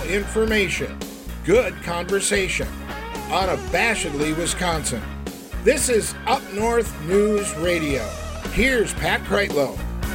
information, good conversation. Unabashedly Wisconsin. This is Up North News Radio. Here's Pat Kreitlow.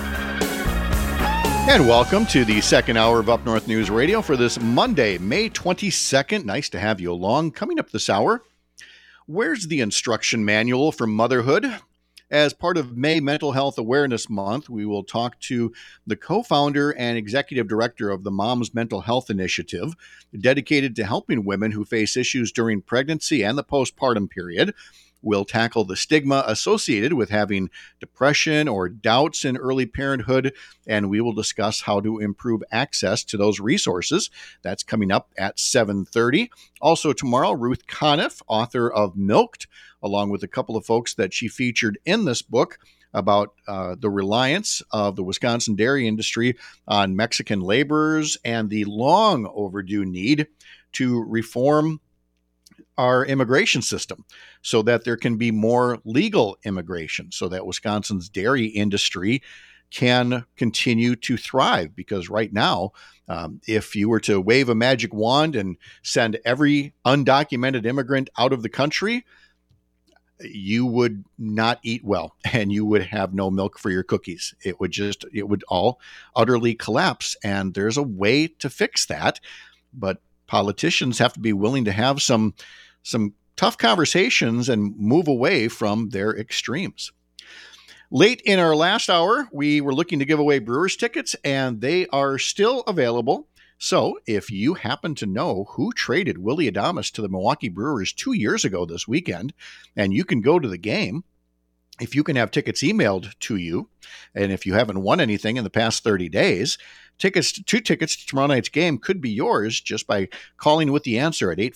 And welcome to the second hour of Up North News Radio for this Monday, May 22nd. Nice to have you along. Coming up this hour, where's the instruction manual for motherhood? As part of May Mental Health Awareness Month, we will talk to the co-founder and executive director of the Mom's Mental Health Initiative, dedicated to helping women who face issues during pregnancy and the postpartum period. We'll tackle the stigma associated with having depression or doubts in early parenthood, and we will discuss how to improve access to those resources. That's coming up at 7:30. Also tomorrow, Ruth Conniff, author of Milked, along with a couple of folks that she featured in this book about the reliance of the Wisconsin dairy industry on Mexican laborers and the long overdue need to reform our immigration system so that there can be more legal immigration, so that Wisconsin's dairy industry can continue to thrive. Because right now, if you were to wave a magic wand and send every undocumented immigrant out of the country, you would not eat well and you would have no milk for your cookies. It would all utterly collapse. And there's a way to fix that, but politicians have to be willing to have some tough conversations and move away from their extremes. Late in our last hour, we were looking to give away Brewers tickets, and they are still available. So if you happen to know who traded Willy Adames to the Milwaukee Brewers 2 years ago this weekend, and you can go to the game, if you can have tickets emailed to you, and if you haven't won anything in the past 30 days, tickets to tomorrow night's game could be yours just by calling with the answer at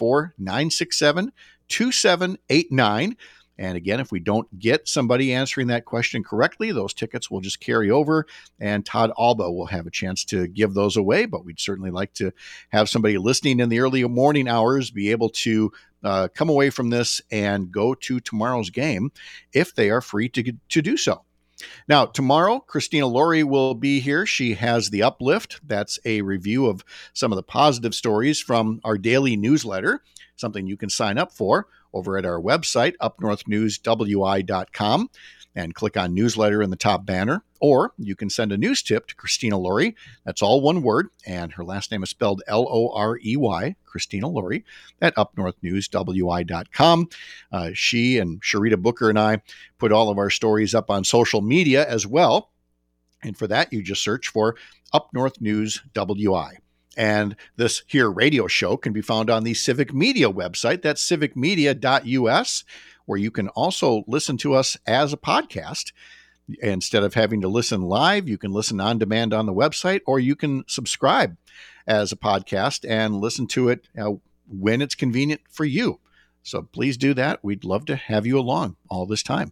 844-967-2789. And again, if we don't get somebody answering that question correctly, those tickets will just carry over, and Todd Alba will have a chance to give those away. But we'd certainly like to have somebody listening in the early morning hours be able to come away from this and go to tomorrow's game if they are free to do so. Now, tomorrow, Christina Laurie will be here. She has The Uplift. That's a review of some of the positive stories from our daily newsletter, something you can sign up for over at our website, upnorthnewswi.com, and click on newsletter in the top banner. Or you can send a news tip to Christina Laurie. That's all one word, and her last name is spelled Lorey, Christina Laurie, at upnorthnewswi.com. She and Sharita Booker and I put all of our stories up on social media as well. And for that, you just search for Up North News WI. And this here radio show can be found on the Civic Media website. That's civicmedia.us, where you can also listen to us as a podcast. Instead of having to listen live, you can listen on demand on the website, or you can subscribe as a podcast and listen to it when it's convenient for you. So please do that. We'd love to have you along all this time.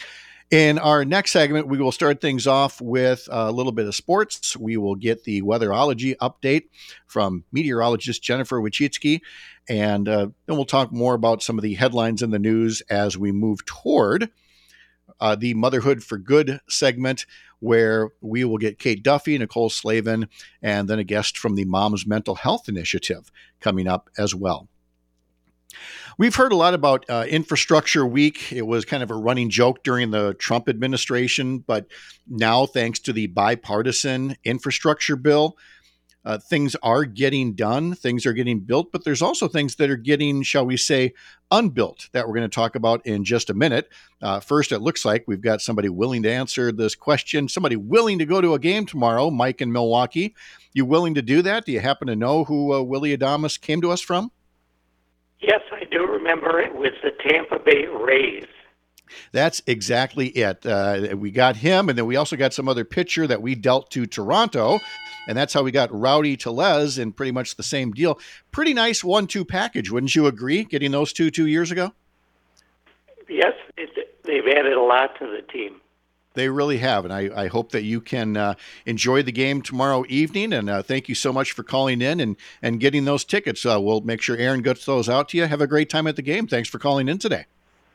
In our next segment, we will start things off with a little bit of sports. We will get the weatherology update from meteorologist Jennifer Wachitsky, and then we'll talk more about some of the headlines in the news as we move toward the Motherhood for Good segment, where we will get Kate Duffy, Nicole Slavin, and then a guest from the Mom's Mental Health Initiative coming up as well. We've heard a lot about Infrastructure Week. It was kind of a running joke during the Trump administration, but now, thanks to the bipartisan infrastructure bill, things are getting done, things are getting built, but there's also things that are getting, shall we say, unbuilt that we're going to talk about in just a minute. First, it looks like we've got somebody willing to answer this question, somebody willing to go to a game tomorrow, Mike in Milwaukee. You willing to do that? Do you happen to know who Willy Adames came to us from? Yes, I do remember it was the Tampa Bay Rays. That's exactly it. We got him, and then we also got some other pitcher that we dealt to Toronto, and that's how we got Rowdy Tellez in pretty much the same deal. Pretty nice 1-2 package, wouldn't you agree, getting those 2 years ago? Yes, they've added a lot to the team. They really have, and I hope that you can enjoy the game tomorrow evening, and thank you so much for calling in and getting those tickets. We'll make sure Aaron gets those out to you. Have a great time at the game. Thanks for calling in today.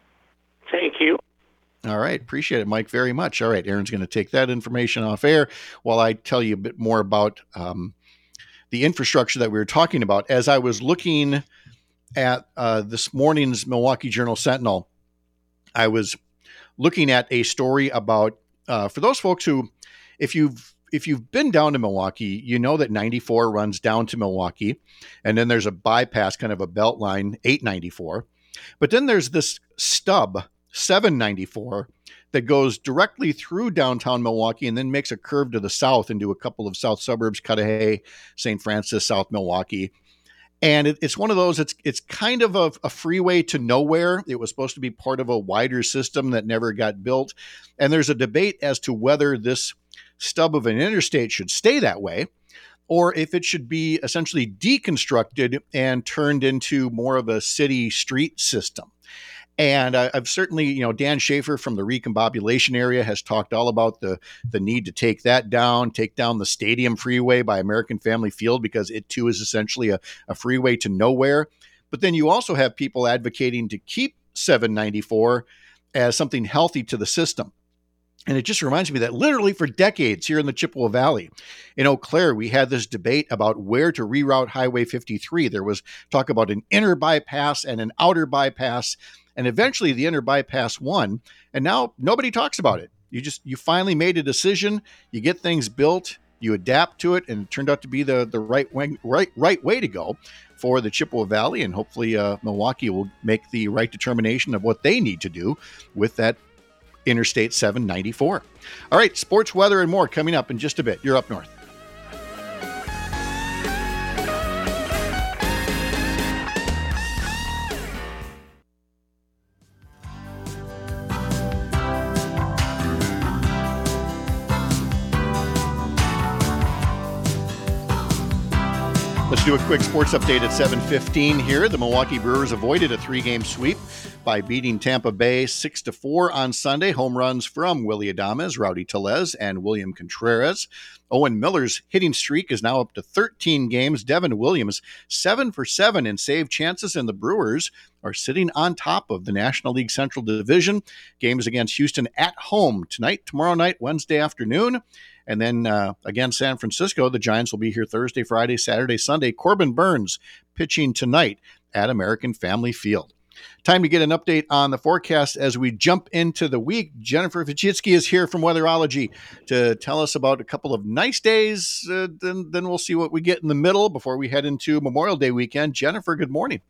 Thank you. All right. Appreciate it, Mike, very much. All right. Aaron's going to take that information off air while I tell you a bit more about the infrastructure that we were talking about, as I was looking at this morning's Milwaukee Journal-Sentinel, I was looking at a story about, for those folks who, if you've been down to Milwaukee, you know that 94 runs down to Milwaukee, and then there's a bypass, kind of a belt line, 894. But then there's this stub, 794, that goes directly through downtown Milwaukee and then makes a curve to the south into a couple of south suburbs, Cudahy, St. Francis, South Milwaukee. And it's one of those, it's kind of a freeway to nowhere. It was supposed to be part of a wider system that never got built. And there's a debate as to whether this stub of an interstate should stay that way, or if it should be essentially deconstructed and turned into more of a city street system. And I've certainly, Dan Schaefer from the Recombobulation area has talked all about the need to take down the Stadium Freeway by American Family Field, because it too is essentially a freeway to nowhere. But then you also have people advocating to keep 794 as something healthy to the system. And it just reminds me that literally for decades here in the Chippewa Valley, in Eau Claire, we had this debate about where to reroute Highway 53. There was talk about an inner bypass and an outer bypass, and eventually the inner bypass won. And now nobody talks about it. You finally made a decision. You get things built, you adapt to it, and it turned out to be the right way to go for the Chippewa Valley. And hopefully Milwaukee will make the right determination of what they need to do with that Interstate 794. All right, sports, weather, and more coming up in just a bit. You're Up North. Let's do a quick sports update at 7:15 here. The Milwaukee Brewers avoided a 3-game sweep by beating Tampa Bay 6-4 on Sunday. Home runs from Willy Adames, Rowdy Tellez, and William Contreras. Owen Miller's hitting streak is now up to 13 games. Devin Williams, 7 for 7 in save chances, and the Brewers are sitting on top of the National League Central Division. Games against Houston at home tonight, tomorrow night, Wednesday afternoon. And then again, San Francisco, the Giants will be here Thursday, Friday, Saturday, Sunday. Corbin Burns pitching tonight at American Family Field. Time to get an update on the forecast as we jump into the week. Jennifer Vichitsky is here from Weatherology to tell us about a couple of nice days. Then we'll see what we get in the middle before we head into Memorial Day weekend. Jennifer, good morning.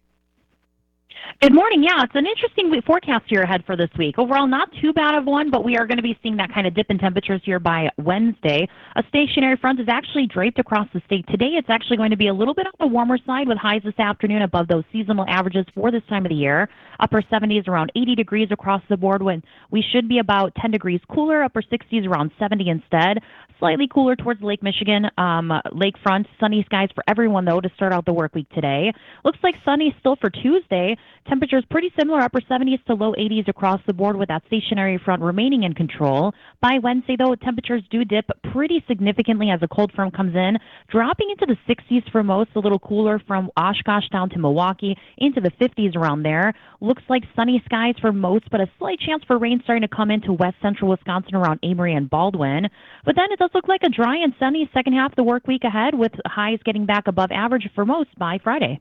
Good morning. Yeah, it's an interesting forecast here ahead for this week. Overall, not too bad of one, but we are going to be seeing that kind of dip in temperatures here by Wednesday. A stationary front is actually draped across the state. Today, it's actually going to be a little bit on the warmer side with highs this afternoon above those seasonal averages for this time of the year. Upper 70s around 80 degrees across the board, when we should be about 10 degrees cooler. Upper 60s around 70 instead. Slightly cooler towards Lake Michigan, lakefront. Sunny skies for everyone, though, to start out the work week today. Looks like sunny still for Tuesday. Temperatures pretty similar, upper 70s to low 80s across the board with that stationary front remaining in control. By Wednesday, though, temperatures do dip pretty significantly as a cold front comes in, dropping into the 60s for most, a little cooler from Oshkosh down to Milwaukee, into the 50s around there. Looks like sunny skies for most, but a slight chance for rain starting to come into west central Wisconsin around Amory and Baldwin. But then it does look like a dry and sunny second half of the work week ahead, with highs getting back above average for most by Friday.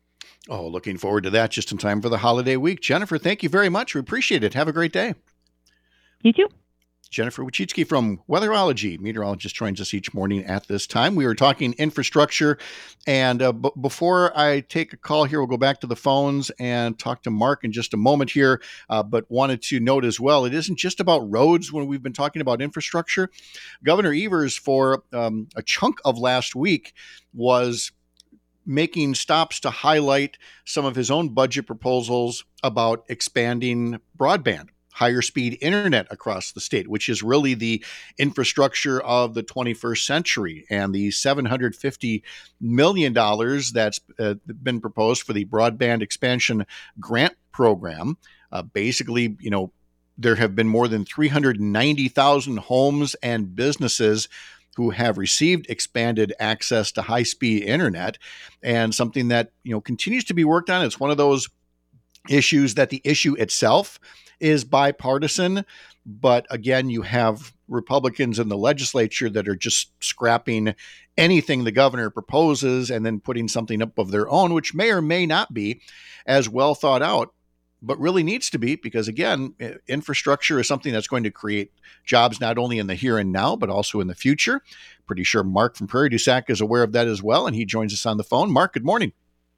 Oh, looking forward to that just in time for the holiday week. Jennifer, thank you very much. We appreciate it. Have a great day. You too. Jennifer Wachitsky from Weatherology, meteorologist, joins us each morning at this time. We were talking infrastructure, and before I take a call here, we'll go back to the phones and talk to Mark in just a moment here, but wanted to note as well, it isn't just about roads when we've been talking about infrastructure. Governor Evers, for a chunk of last week, was making stops to highlight some of his own budget proposals about expanding broadband, higher speed internet across the state, which is really the infrastructure of the 21st century. And the $750 million that's been proposed for the broadband expansion grant program, basically, there have been more than 390,000 homes and businesses who have received expanded access to high-speed internet, and something that continues to be worked on. It's one of those issues that the issue itself is bipartisan, but again, you have Republicans in the legislature that are just scrapping anything the governor proposes and then putting something up of their own, which may or may not be as well thought out, but really needs to be, because again, infrastructure is something that's going to create jobs not only in the here and now, but also in the future. Pretty sure Mark from Prairie du Sac is aware of that as well, and he joins us on the phone. Mark, good morning.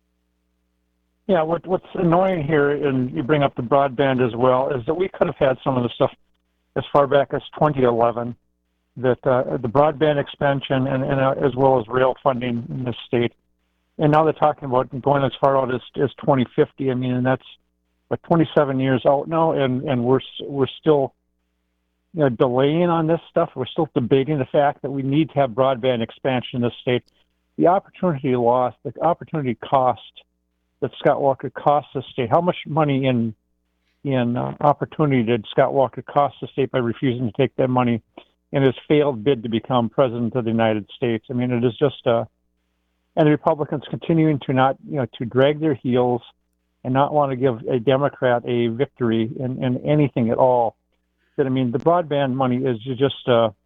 Yeah, what's annoying here, and you bring up the broadband as well, is that we could have had some of the stuff as far back as 2011, that the broadband expansion and as well as rail funding in this state. And now they're talking about going as far out as 2050. I mean, and that's 27 years out now, and we're still delaying on this stuff. We're still debating the fact that we need to have broadband expansion in this state. The opportunity lost, the opportunity cost that Scott Walker cost the state. How much money in opportunity did Scott Walker cost the state by refusing to take that money in his failed bid to become president of the United States? I mean, it is just and the Republicans continuing to not to drag their heels and not want to give a Democrat a victory in anything at all. That, I mean, the broadband money is just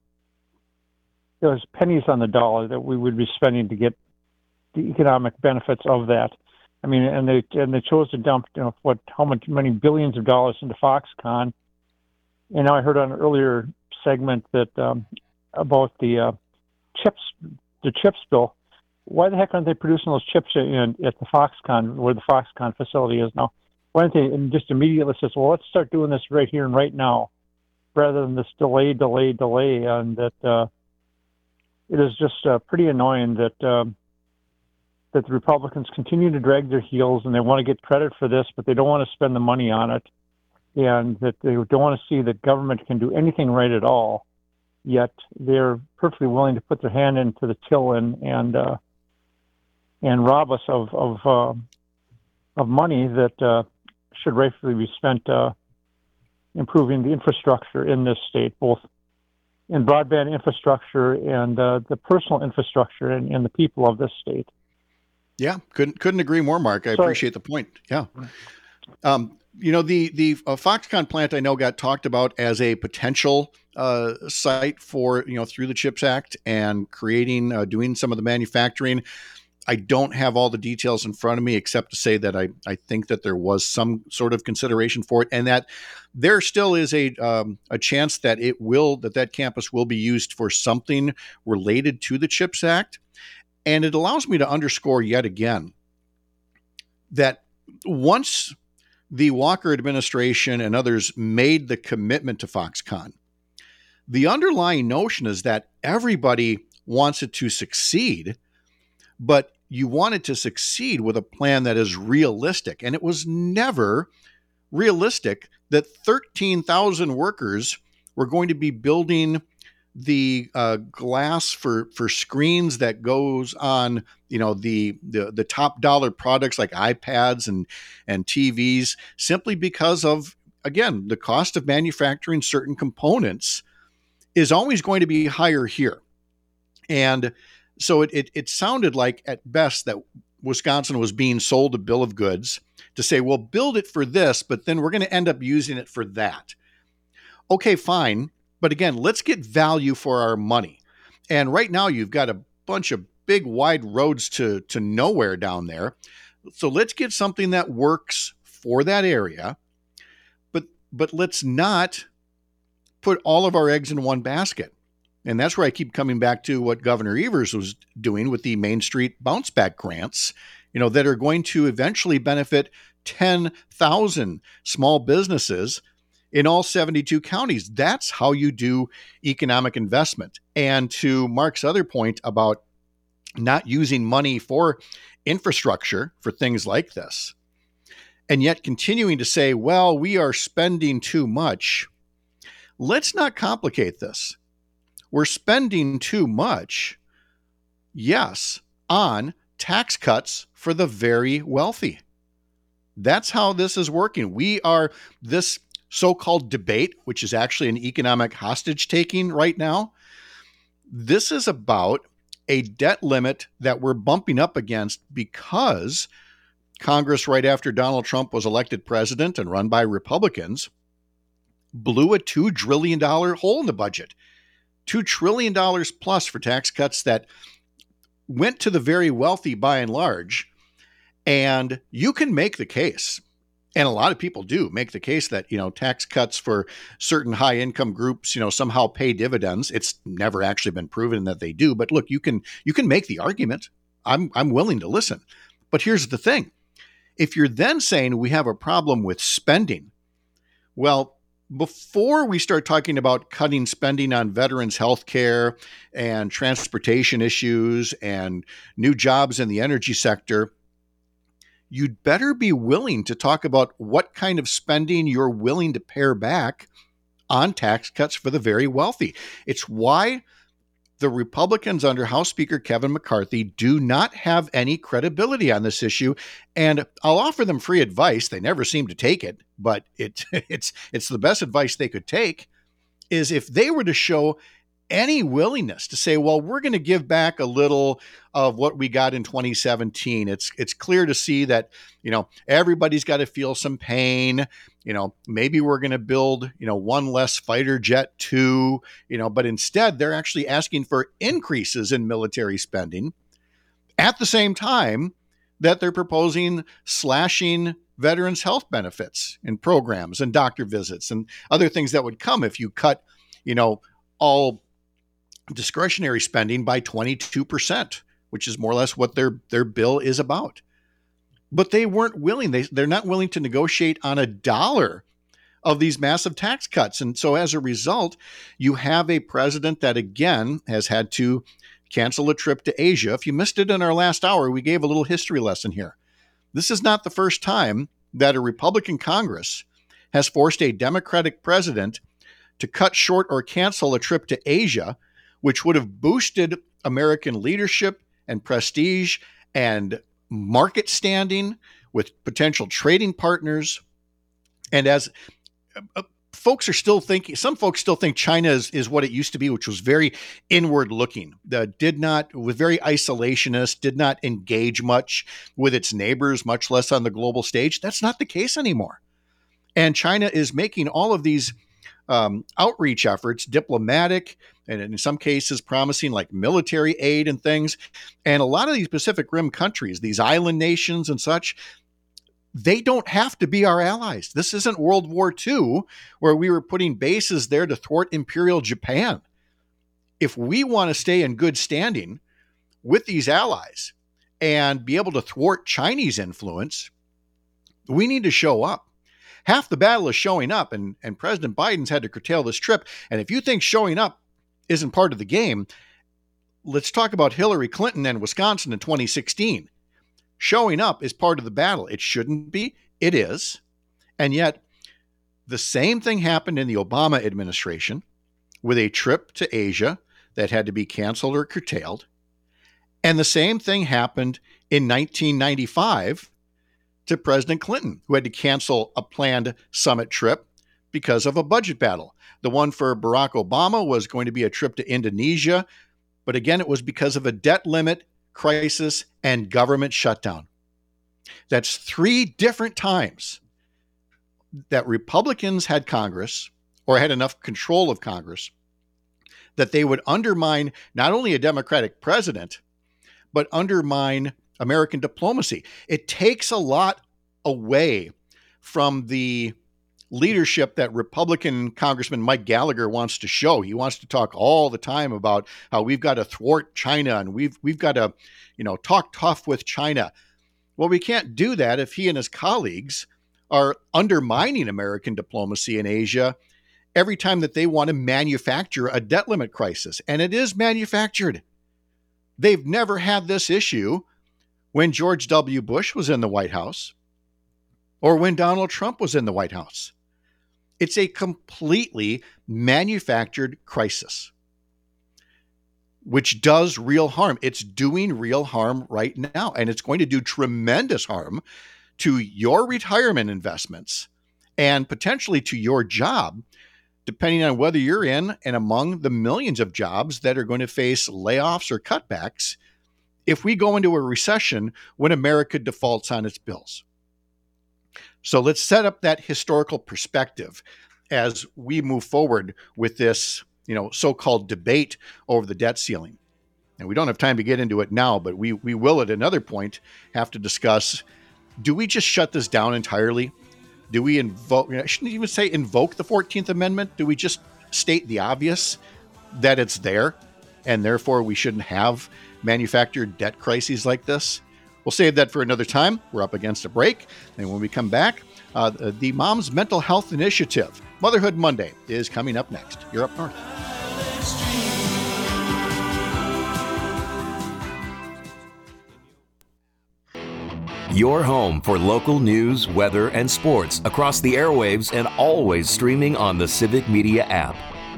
there's pennies on the dollar that we would be spending to get the economic benefits of that. I mean, and they chose to dump many billions of dollars into Foxconn. And now I heard on an earlier segment that about the chips bill. Why the heck aren't they producing those chips at the Foxconn, where the Foxconn facility is now? Why don't they just immediately say, well, let's start doing this right here and right now, rather than this delay, and that it is just pretty annoying that the Republicans continue to drag their heels, and they want to get credit for this, but they don't want to spend the money on it, and that they don't want to see that government can do anything right at all, yet they're perfectly willing to put their hand into the till and rob us of money that should rightfully be spent improving the infrastructure in this state, both in broadband infrastructure and the personal infrastructure and the people of this state. Yeah, couldn't agree more, Mark. I appreciate the point. Yeah. The Foxconn plant I know got talked about as a potential site for, through the CHIPS Act and creating, doing some of the manufacturing. I don't have all the details in front of me, except to say that I think that there was some sort of consideration for it, and that there still is a chance that that campus will be used for something related to the CHIPS Act. And it allows me to underscore yet again that once the Walker administration and others made the commitment to Foxconn, the underlying notion is that everybody wants it to succeed, but you want it to succeed with a plan that is realistic. And it was never realistic that 13,000 workers were going to be building the glass for screens that goes on, the top dollar products like iPads and TVs, simply because of, again, the cost of manufacturing certain components is always going to be higher here. And so it sounded like at best that Wisconsin was being sold a bill of goods to say, well, build it for this, but then we're going to end up using it for that. Okay, fine. But again, let's get value for our money. And right now you've got a bunch of big, wide roads to nowhere down there. So let's get something that works for that area. But let's not put all of our eggs in one basket. And that's where I keep coming back to what Governor Evers was doing with the Main Street bounce back grants, that are going to eventually benefit 10,000 small businesses in all 72 counties. That's how you do economic investment. And to Mark's other point about not using money for infrastructure for things like this, and yet continuing to say, well, we are spending too much. Let's not complicate this. We're spending too much, yes, on tax cuts for the very wealthy. That's how this is working. This so-called debate, which is actually an economic hostage taking right now, this is about a debt limit that we're bumping up against because Congress, right after Donald Trump was elected president and run by Republicans, blew a $2 trillion hole in the budget. $2 trillion plus for tax cuts that went to the very wealthy by and large. And you can make the case, and a lot of people do make the case that, tax cuts for certain high income groups, somehow pay dividends. It's never actually been proven that they do. But look, you can make the argument. I'm willing to listen. But here's the thing. If you're then saying we have a problem with spending, well, before we start talking about cutting spending on veterans' health care and transportation issues and new jobs in the energy sector, you'd better be willing to talk about what kind of spending you're willing to pare back on tax cuts for the very wealthy. It's why the Republicans under House Speaker Kevin McCarthy do not have any credibility on this issue. And I'll offer them free advice. They never seem to take it, but it's the best advice they could take, is if they were to show any willingness to say, well, we're going to give back a little of what we got in 2017. It's clear to see that, everybody's got to feel some pain. Maybe we're going to build, one less fighter jet too, but instead they're actually asking for increases in military spending at the same time that they're proposing slashing veterans' health benefits and programs and doctor visits and other things that would come if you cut, all discretionary spending by 22%, which is more or less what their bill is about. But they weren't willing. They're not willing to negotiate on a dollar of these massive tax cuts. And so as a result, you have a president that, again, has had to cancel a trip to Asia. If you missed it in our last hour, we gave a little history lesson here. This is not the first time that a Republican Congress has forced a Democratic president to cut short or cancel a trip to Asia, which would have boosted American leadership and prestige and market standing with potential trading partners. And as folks are still thinking, some folks still think China is what it used to be, which was very inward looking, was very isolationist, did not engage much with its neighbors, much less on the global stage. That's not the case anymore. And China is making all of these outreach efforts, diplomatic, and in some cases promising like military aid and things. And a lot of these Pacific Rim countries, these island nations and such, they don't have to be our allies. This isn't World War II where we were putting bases there to thwart Imperial Japan. If we want to stay in good standing with these allies and be able to thwart Chinese influence, we need to show up. Half the battle is showing up, and President Biden's had to curtail this trip. And if you think showing up isn't part of the game, let's talk about Hillary Clinton and Wisconsin in 2016. Showing up is part of the battle. It shouldn't be. It is. And yet, the same thing happened in the Obama administration with a trip to Asia that had to be canceled or curtailed. And the same thing happened in 1995 to President Clinton, who had to cancel a planned summit trip because of a budget battle. The one for Barack Obama was going to be a trip to Indonesia, but again, it was because of a debt limit, crisis, and government shutdown. That's 3 different times that Republicans had Congress, or had enough control of Congress, that they would undermine not only a Democratic president, but undermine American diplomacy. It takes a lot away from the leadership that Republican Congressman Mike Gallagher wants to show. He wants to talk all the time about how we've got to thwart China and we've got to, talk tough with China. Well, we can't do that if he and his colleagues are undermining American diplomacy in Asia every time that they want to manufacture a debt limit crisis. And it is manufactured. They've never had this issue when George W. Bush was in the White House or when Donald Trump was in the White House. It's a completely manufactured crisis, which does real harm. It's doing real harm right now, and it's going to do tremendous harm to your retirement investments and potentially to your job, depending on whether you're in and among the millions of jobs that are going to face layoffs or cutbacks if we go into a recession when America defaults on its bills. So let's set up that historical perspective as we move forward with this so-called debate over the debt ceiling. And we don't have time to get into it now, but we will at another point have to discuss, do we just shut this down entirely? Do we invoke, I shouldn't even say invoke the 14th Amendment. Do we just state the obvious, that it's there and therefore we shouldn't have manufactured debt crises like this? We'll save that for another time. We're up against a break. And when we come back, the Mom's Mental Health Initiative, Motherhood Monday, is coming up next. You're Up North. Your home for local news, weather, and sports across the airwaves and always streaming on the Civic Media app.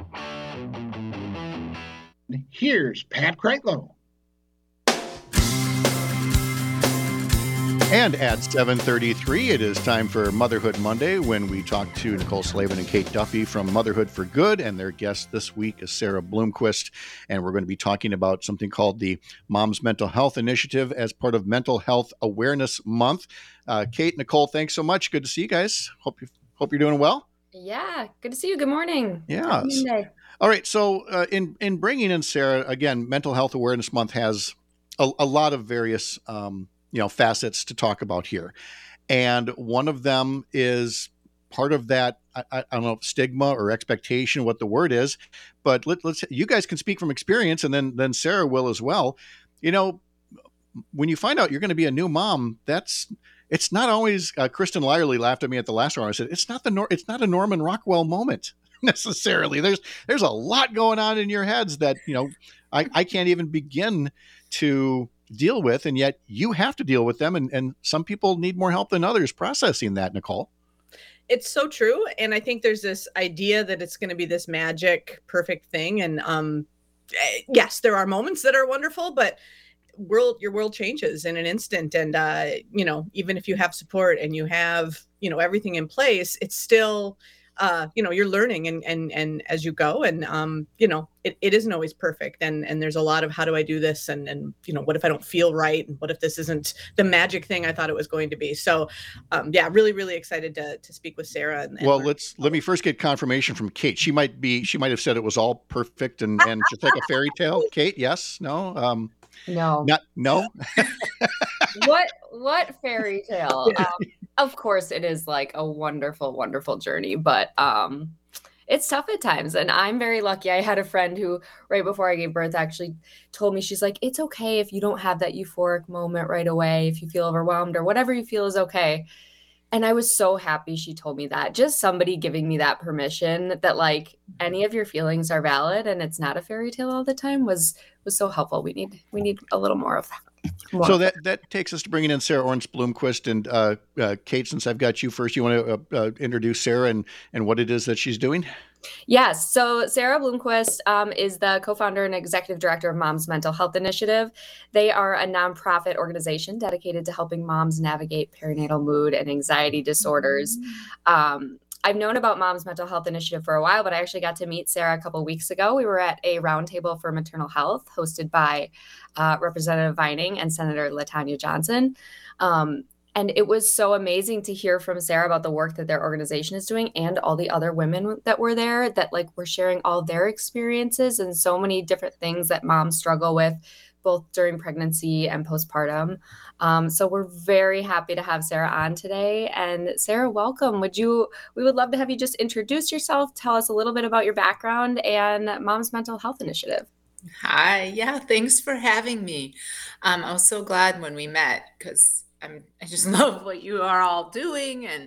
Here's Pat Kreitlow. And at 7:33, it is time for Motherhood Monday, when we talk to Nicole Slavin and Kate Duffy from Motherhood for Good, and their guest this week is Sarah Bloomquist, and we're going to be talking about something called the Mom's Mental Health Initiative as part of Mental Health Awareness Month. Kate, Nicole, thanks so much. Good to see you guys. Hope you're doing well. Yeah, good to see you. Good morning. Yeah. All right. So in bringing in Sarah, again, Mental Health Awareness Month has a lot of various facets to talk about here. And one of them is part of that, I don't know, stigma or expectation, what the word is, but let's, you guys can speak from experience, and then Sarah will as well. When you find out you're going to be a new mom, it's not always, Kristen Lyerly laughed at me at the last round. I said, it's not a Norman Rockwell moment necessarily. There's a lot going on in your heads that, I can't even begin to deal with, and yet you have to deal with them, and some people need more help than others processing that. Nicole? It's so true, and I think there's this idea that it's going to be this magic perfect thing, and yes, there are moments that are wonderful, but your world changes in an instant, and even if you have support and you have everything in place, it's still you're learning and as you go, and it isn't always perfect, and there's a lot of, how do I do this, and what if I don't feel right, and what if this isn't the magic thing I thought it was going to be. So really, really excited to speak with Sarah. Well, let me first get confirmation from Kate. She might have said it was all perfect and just like a fairy tale. Kate, yes, no, no, no. What fairy tale? Of course, it is like a wonderful, wonderful journey, but it's tough at times. And I'm very lucky. I had a friend who, right before I gave birth, actually told me, she's like, it's okay if you don't have that euphoric moment right away, if you feel overwhelmed or whatever you feel is okay. And I was so happy she told me that. Just somebody giving me that permission that, like, any of your feelings are valid and it's not a fairy tale all the time was so helpful. We need a little more of that. So that takes us to bringing in Sarah Orns Bloomquist, and Kate, since I've got you first, you want to introduce Sarah and what it is that she's doing? Yes. So Sarah Bloomquist is the co-founder and executive director of Mom's Mental Health Initiative. They are a nonprofit organization dedicated to helping moms navigate perinatal mood and anxiety disorders. I've known about Mom's Mental Health Initiative for a while, but I actually got to meet Sarah a couple of weeks ago. We were at a roundtable for maternal health hosted by Representative Vining and Senator LaTanya Johnson. And it was so amazing to hear from Sarah about the work that their organization is doing, and all the other women that were there that were sharing all their experiences and so many different things that moms struggle with, both during pregnancy and postpartum. So we're very happy to have Sarah on today. And Sarah, welcome. We would love to have you just introduce yourself, tell us a little bit about your background and Mom's Mental Health Initiative. Hi. Yeah, thanks for having me. I was so glad when we met, because I just love what you are all doing. And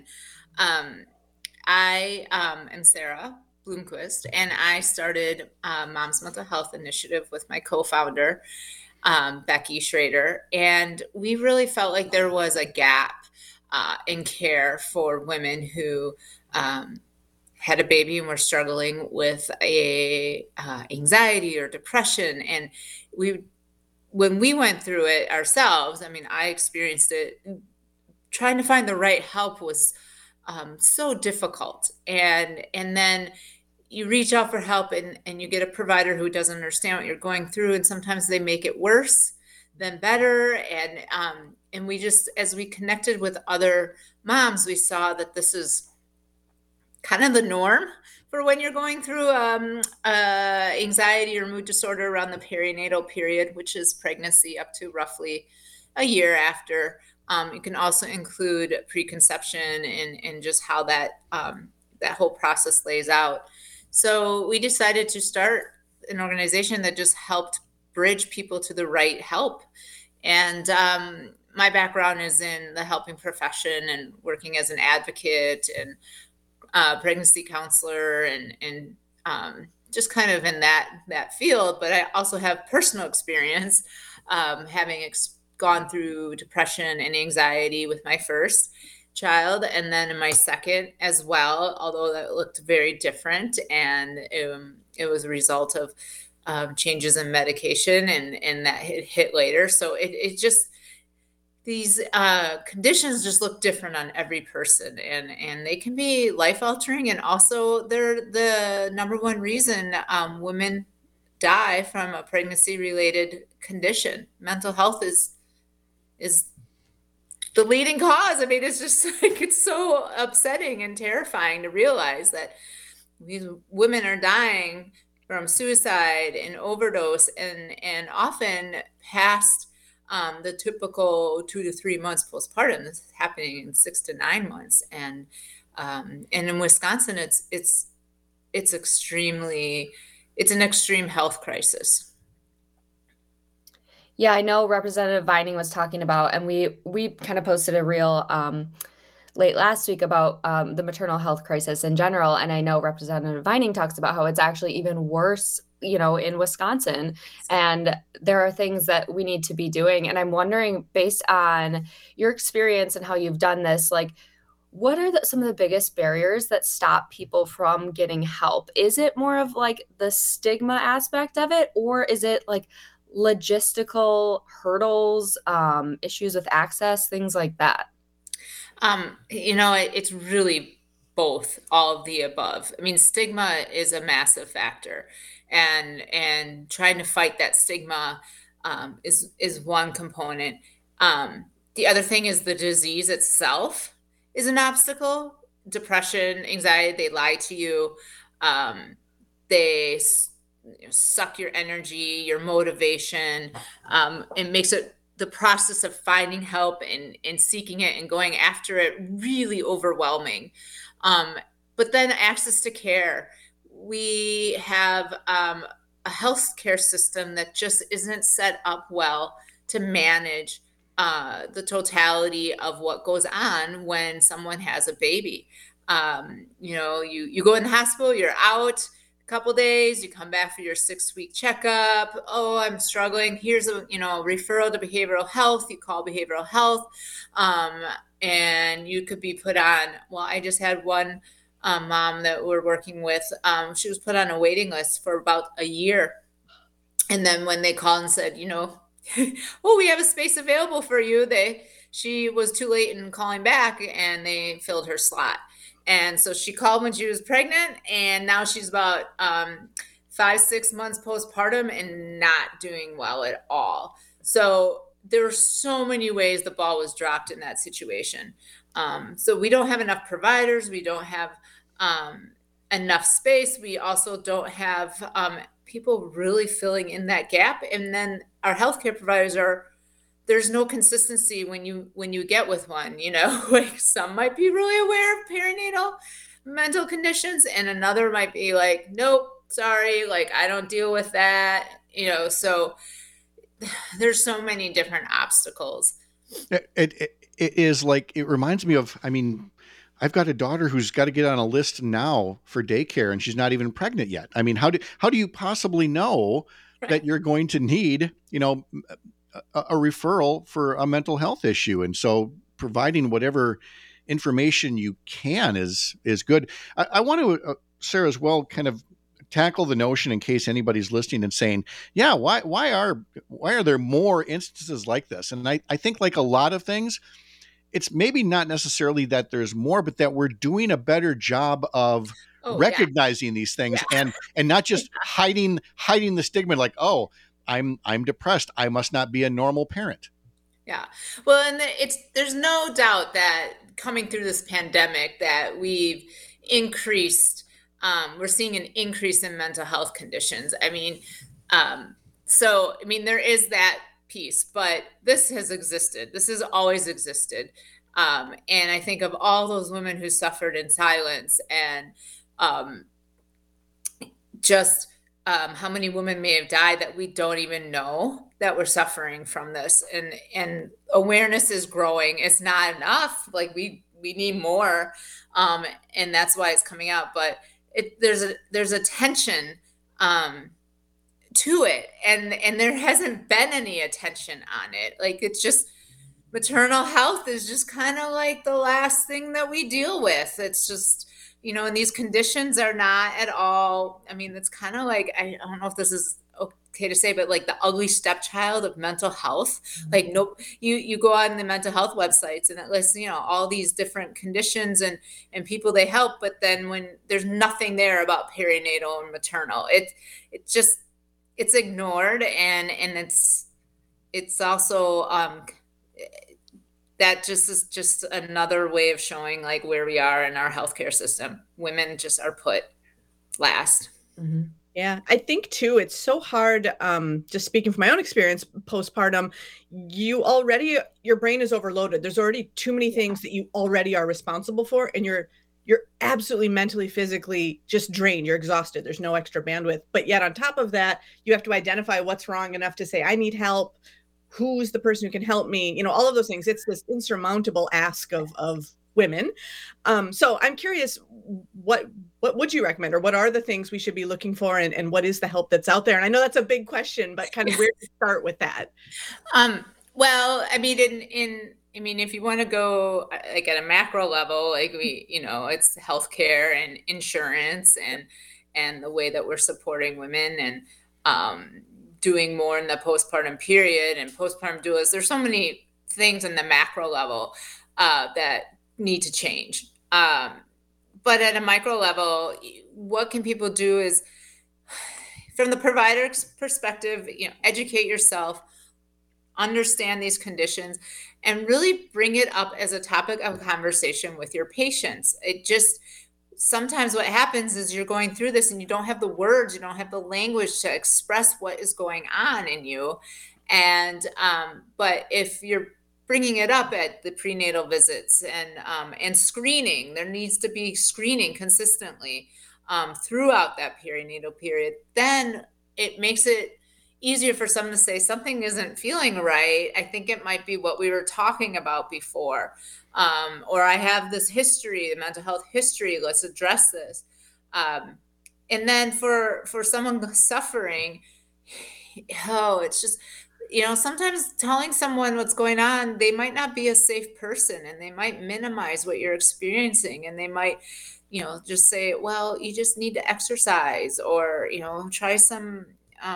I am Sarah Bloomquist, and I started Mom's Mental Health Initiative with my co-founder, Becky Schrader. And we really felt like there was a gap in care for women who had a baby and were struggling with anxiety or depression. And when we went through it ourselves, I experienced it, trying to find the right help was so difficult. And then you reach out for help and you get a provider who doesn't understand what you're going through. And sometimes they make it worse than better. And we just, as we connected with other moms, we saw that this is kind of the norm for when you're going through anxiety or mood disorder around the perinatal period, which is pregnancy up to roughly a year after. You can also include preconception and just how that whole process lays out. So we decided to start an organization that just helped bridge people to the right help. And my background is in the helping profession and working as an advocate and pregnancy counselor and just kind of in that field. But I also have personal experience having gone through depression and anxiety with my first child, and then in my second as well, although that looked very different. And it was a result of changes in medication and that hit later. So it just, these conditions just look different on every person, and they can be life altering. And also they're the number one reason women die from a pregnancy related condition. Mental health is the leading cause. I mean, it's just like, it's so upsetting and terrifying to realize that these women are dying from suicide and overdose and often past the typical 2 to 3 months postpartum. This is happening in 6 to 9 months. And in Wisconsin, it's an extreme health crisis. Yeah, I know Representative Vining was talking about, and we kind of posted a reel late last week about the maternal health crisis in general. And I know Representative Vining talks about how it's actually even worse, in Wisconsin. And there are things that we need to be doing. And I'm wondering, based on your experience and how you've done this, like, what are some of the biggest barriers that stop people from getting help? Is it more of like the stigma aspect of it, or is it like logistical hurdles, issues with access, things like that? It's really both, all of the above. I mean, stigma is a massive factor, and trying to fight that stigma is one component. The other thing is the disease itself is an obstacle. Depression, anxiety, they lie to you. They suck your energy, your motivation. It makes it the process of finding help and seeking it and going after it really overwhelming. But then access to care. We have a healthcare system that just isn't set up well to manage the totality of what goes on when someone has a baby. You go in the hospital, you're out couple days, you come back for your 6-week checkup. Oh, I'm struggling. Here's a referral to behavioral health. You call behavioral health, and you could be put on. Well, I just had one mom that we're working with. She was put on a waiting list for about a year, and then when they called and said, oh, we have a space available for you, she was too late in calling back, and they filled her slot. And so she called when she was pregnant, and now she's about 5-6 months postpartum and not doing well at all. So there were so many ways the ball was dropped in that situation. So we don't have enough providers. We don't have enough space. We also don't have people really filling in that gap. And then our healthcare providers there's no consistency when you get with one, like some might be really aware of perinatal mental conditions, and another might be like, nope, sorry, like I don't deal with that, so there's so many different obstacles. It is like, it reminds me of, I've got a daughter who's got to get on a list now for daycare, and she's not even pregnant yet. I mean, how do you possibly know that you're going to need, a referral for a mental health issue? And so providing whatever information you can is good. I want to, Sarah, as well, kind of tackle the notion, in case anybody's listening and saying, yeah, why are there more instances like this? And I think, like a lot of things, it's maybe not necessarily that there's more, but that we're doing a better job of recognizing these things and not just hiding the stigma, like, oh, I'm depressed, I must not be a normal parent. Yeah. Well, and there's no doubt that coming through this pandemic that we've increased. We're seeing an increase in mental health conditions. I mean, there is that piece, but this has existed. This has always existed. And I think of all those women who suffered in silence, and how many women may have died that we don't even know that we're suffering from this. And awareness is growing. It's not enough. Like we need more. And that's why it's coming out. But there's a tension to it, and there hasn't been any attention on it. Like, it's just, maternal health is just kind of like the last thing that we deal with. It's just, and these conditions are not at all, I mean, it's kind of like, I don't know if this is okay to say, but like the ugly stepchild of mental health. Like, nope, you go on the mental health websites and it lists, all these different conditions and people they help, but then when there's nothing there about perinatal and maternal, it's ignored, and it's also that just is just another way of showing like where we are in our healthcare system. Women just are put last. Mm-hmm. Yeah, I think too, it's so hard, just speaking from my own experience, postpartum, your brain is overloaded. There's already too many things that you already are responsible for, and you're absolutely mentally, physically just drained. You're exhausted. There's no extra bandwidth. But yet on top of that, you have to identify what's wrong enough to say, I need help. Who's the person who can help me? All of those things. It's this insurmountable ask of women. So I'm curious, what would you recommend, or what are the things we should be looking for, and what is the help that's out there? And I know that's a big question, but kind of where to start with that? Well, I mean, if you want to go like at a macro level, like it's healthcare and insurance and the way that we're supporting women and doing more in the postpartum period and postpartum doulas. There's so many things in the macro level that need to change. But at a micro level, what can people do is, from the provider's perspective, educate yourself, understand these conditions, and really bring it up as a topic of conversation with your patients. Sometimes what happens is you're going through this and you don't have the words, you don't have the language to express what is going on in you. And, but if you're bringing it up at the prenatal visits and screening, there needs to be screening consistently throughout that perinatal period, then it makes it easier for someone to say something isn't feeling right. I think it might be what we were talking about before. Or I have this history, the mental health history, let's address this. And then for someone suffering, it's just, sometimes telling someone what's going on, they might not be a safe person, and they might minimize what you're experiencing, and they might, just say, well, you just need to exercise, or, try some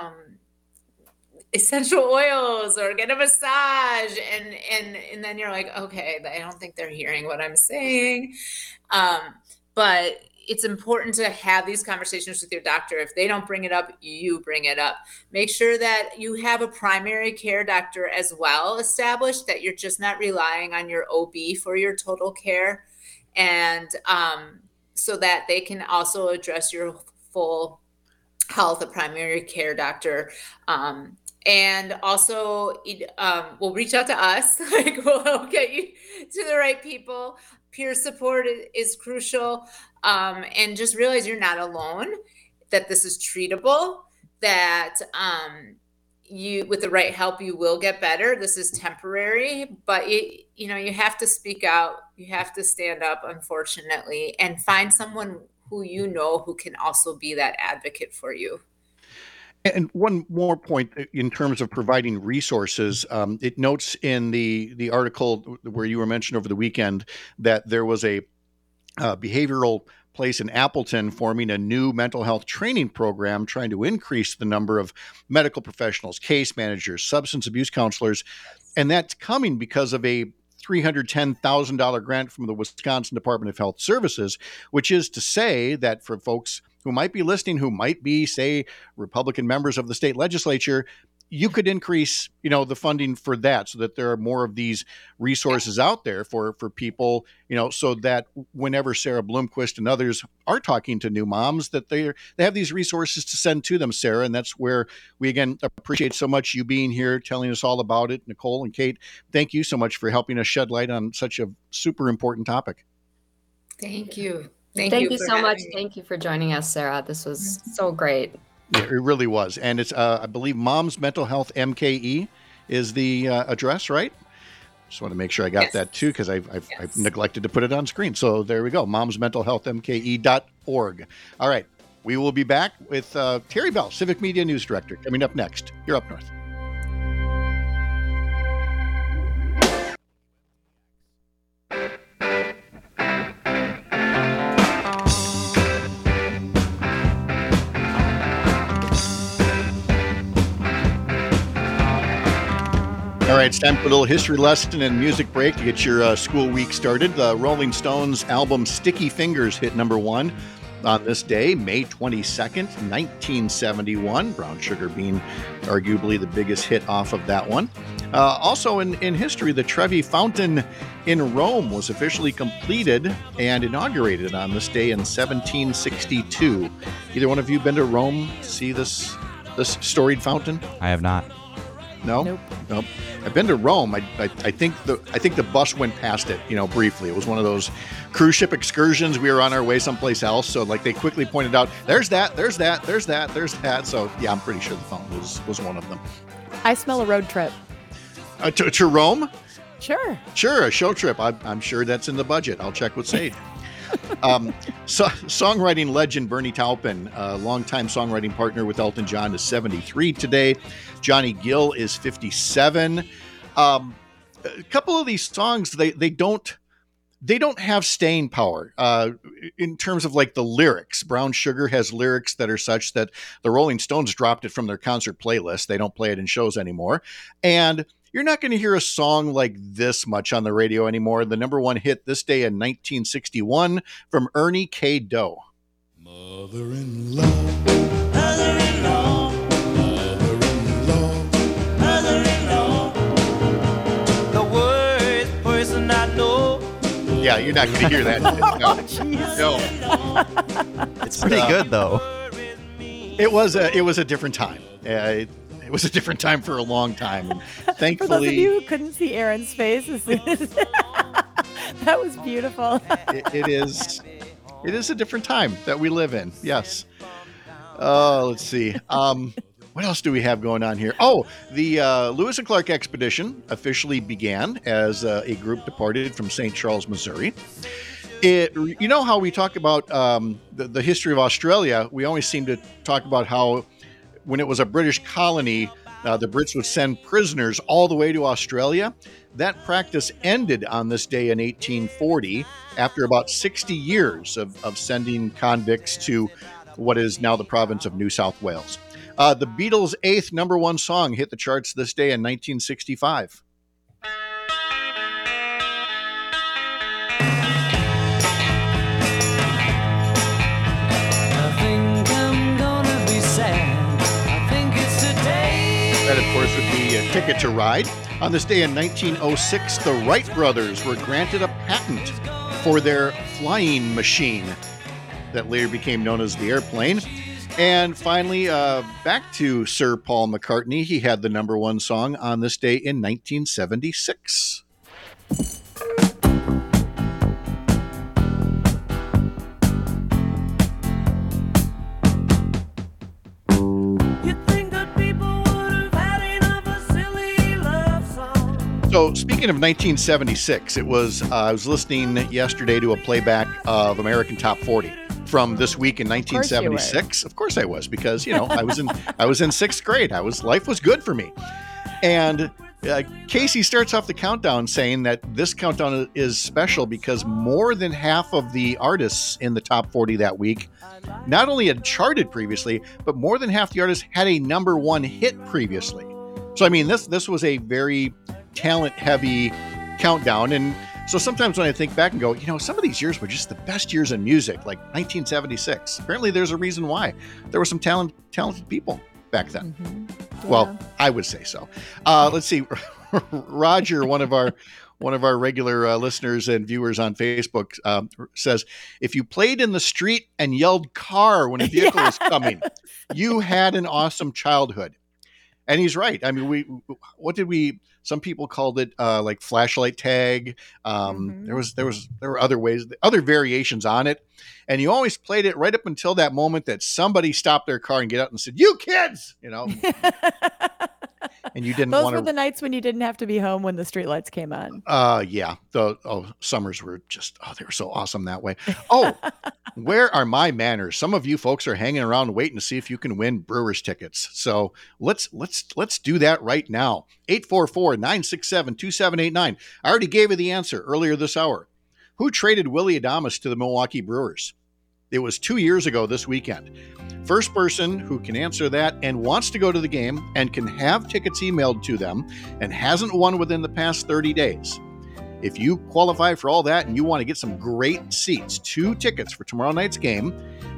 essential oils, or get a massage, and then you're like, okay, I don't think they're hearing what I'm saying. But it's important to have these conversations with your doctor. If they don't bring it up, you bring it up. Make sure that you have a primary care doctor as well established, that you're just not relying on your OB for your total care, and so that they can also address your full health, a primary care doctor. And also, we'll reach out to us. Like, we'll get you to the right people. Peer support is crucial. And just realize you're not alone, that this is treatable, that you, with the right help, you will get better. This is temporary, but you have to speak out. You have to stand up, unfortunately, and find someone who who can also be that advocate for you. And one more point in terms of providing resources, it notes in the article where you were mentioned over the weekend that there was a behavioral place in Appleton forming a new mental health training program trying to increase the number of medical professionals, case managers, substance abuse counselors. And that's coming because of a $310,000 grant from the Wisconsin Department of Health Services, which is to say that for folks who might be listening, who might be, say, Republican members of the state legislature, you could increase, the funding for that so that there are more of these resources out there for people, so that whenever Sarah Bloomquist and others are talking to new moms, that they have these resources to send to them, Sarah. And that's where we, again, appreciate so much you being here, telling us all about it. Nicole and Kate, thank you so much for helping us shed light on such a super important topic. Thank you. Thank you so much. Thank you for joining us, Sarah. This was so great. Yeah, it really was. And it's, I believe, Mom's Mental Health MKE is the address, right? Just want to make sure I got that too, because I've neglected to put it on screen. So there we go, momsmentalhealthmke.org. All right, we will be back with Terry Bell, Civic Media News Director, coming up next. You're Up North. All right, it's time for a little history lesson and music break to get your school week started. The Rolling Stones album Sticky Fingers hit number 1 on this day, May 22nd, 1971. Brown Sugar being arguably the biggest hit off of that one. Also in history, the Trevi Fountain in Rome was officially completed and inaugurated on this day in 1762. Either one of you been to Rome to see this storied fountain? I have not. No? Nope. I've been to Rome. I think the bus went past it, briefly. It was one of those cruise ship excursions. We were on our way someplace else. So they quickly pointed out, there's that. So yeah, I'm pretty sure the fountain was one of them. I smell a road trip. To Rome? Sure, a show trip. I'm sure that's in the budget. I'll check with Sage. Songwriting legend Bernie Taupin, a longtime songwriting partner with Elton John, is 73 today. Johnny Gill is 57. A couple of these songs, they don't have staying power in terms of the lyrics. Brown Sugar has lyrics that are such that the Rolling Stones dropped it from their concert playlist. They don't play it in shows anymore. And you're not going to hear a song like this much on the radio anymore. The number 1 hit this day in 1961 from Ernie K. Doe. Mother-in-law, mother-in-law, mother-in-law, mother-in-law, the worst person I know. Yeah, you're not going to hear that. No. It's pretty good, though. It was a different time. It was a different time for a long time. And thankfully, for those of you who couldn't see Aaron's face, that was beautiful. It is a different time that we live in. Yes. Let's see. What else do we have going on here? Oh, the Lewis and Clark expedition officially began as a group departed from St. Charles, Missouri. How we talk about the history of Australia, we always seem to talk about how when it was a British colony, the Brits would send prisoners all the way to Australia. That practice ended on this day in 1840 after about 60 years of sending convicts to what is now the province of New South Wales. The Beatles' 8th number 1 song hit the charts this day in 1965. That, of course, would be a Ticket to Ride. On this day in 1906, the Wright brothers were granted a patent for their flying machine that later became known as the airplane. And finally, back to Sir Paul McCartney. He had the number 1 song on this day in 1976. So speaking of 1976, it was I was listening yesterday to a playback of American Top 40 from this week in 1976. Of course I was, because I was in 6th grade. Life was good for me. And Casey starts off the countdown saying that this countdown is special because more than half of the artists in the top 40 that week not only had charted previously, but more than half the artists had a number 1 hit previously. So I mean, this was a very talent-heavy countdown. And so sometimes when I think back and go, some of these years were just the best years in music, like 1976. Apparently there's a reason why. There were some talented people back then. Mm-hmm. Well, I would say so. Let's see. Roger, one of our regular listeners and viewers on Facebook, says, if you played in the street and yelled car when a vehicle was coming, you had an awesome childhood. And he's right. I mean, some people called it like flashlight tag. There were other ways, other variations on it. And you always played it right up until that moment that somebody stopped their car and get out and said, "You kids," and you didn't want to. Those were the nights when you didn't have to be home when the streetlights came on. Yeah. Summers were they were so awesome that way. Oh, where are my manners? Some of you folks are hanging around waiting to see if you can win Brewers tickets. So let's do that right now. 844-967-2789. I already gave you the answer earlier this hour. Who traded Willy Adames to the Milwaukee Brewers? It was 2 years ago this weekend. First person who can answer that and wants to go to the game and can have tickets emailed to them and hasn't won within the past 30 days. If you qualify for all that and you want to get some great seats, 2 tickets for tomorrow night's game,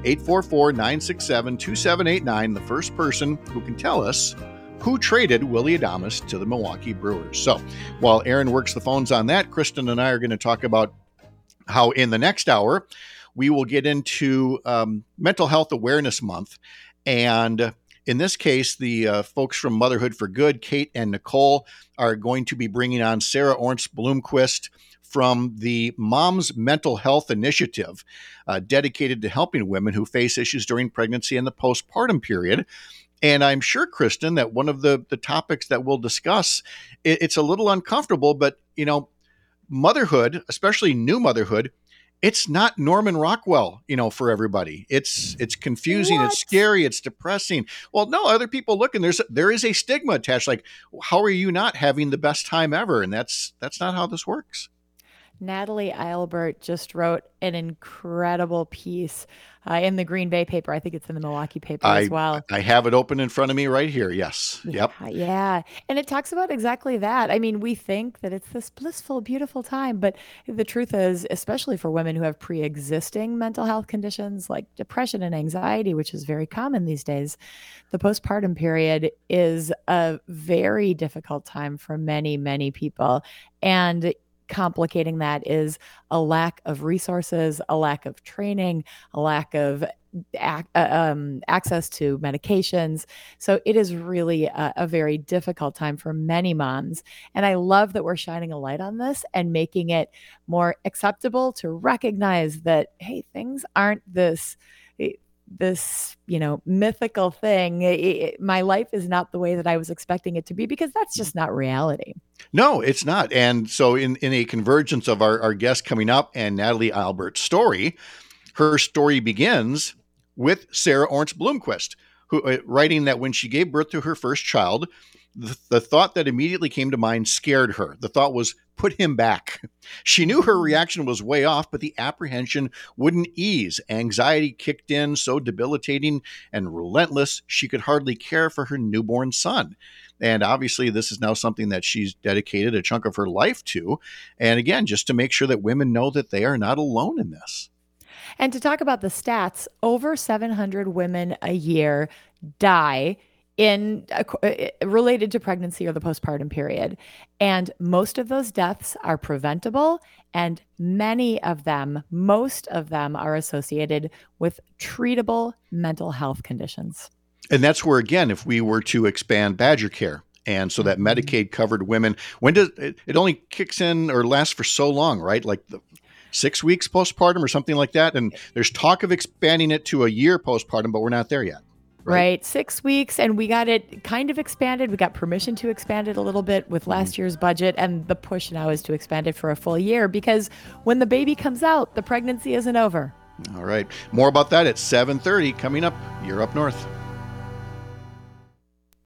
844-967-2789, the first person who can tell us who traded Willy Adames to the Milwaukee Brewers. So while Aaron works the phones on that, Kristen and I are going to talk about how in the next hour, we will get into Mental Health Awareness Month. And in this case, the folks from Motherhood for Good, Kate and Nicole, are going to be bringing on Sarah Orntz Bloomquist from the Mom's Mental Health Initiative, dedicated to helping women who face issues during pregnancy and the postpartum period. And I'm sure, Kristen, that one of the topics that we'll discuss, it's a little uncomfortable, but, motherhood, especially new motherhood, it's not Norman Rockwell, for everybody. It's confusing, It's scary, it's depressing. Well, no, other people look, and there is a stigma attached. Like, how are you not having the best time ever? And that's not how this works. Natalie Eilbert just wrote an incredible piece in the Green Bay paper. I think it's in the Milwaukee paper as well. I have it open in front of me right here. Yes. Yep. Yeah. And it talks about exactly that. I mean, we think that it's this blissful, beautiful time, but the truth is, especially for women who have pre-existing mental health conditions like depression and anxiety, which is very common these days, the postpartum period is a very difficult time for many, many people. And complicating that is a lack of resources, a lack of training, a lack of access to medications. So it is really a very difficult time for many moms. And I love that we're shining a light on this and making it more acceptable to recognize that, hey, things aren't this mythical thing. My life is not the way that I was expecting it to be, because that's just not reality. No, it's not. And so in a convergence of our guest coming up and Natalie Eilbert's story, her story begins with Sarah Orntz Bloomquist, who writing that when she gave birth to her first child, the thought that immediately came to mind scared her. The thought was, put him back. She knew her reaction was way off, but the apprehension wouldn't ease. Anxiety kicked in, so debilitating and relentless, she could hardly care for her newborn son. And obviously, this is now something that she's dedicated a chunk of her life to. And again, just to make sure that women know that they are not alone in this. And to talk about the stats, over 700 women a year die related to pregnancy or the postpartum period. And most of those deaths are preventable, and most of them are associated with treatable mental health conditions. And that's where, again, if we were to expand Badger Care, and so that Medicaid covered women, when does it only kicks in or lasts for so long, right? Like 6 weeks postpartum or something like that. And there's talk of expanding it to a year postpartum, but we're not there yet. Right. 6 weeks. And we got it kind of expanded. We got permission to expand it a little bit with last year's budget. And the push now is to expand it for a full year, because when the baby comes out, the pregnancy isn't over. All right. More about that at 7:30 coming up. You're Up North.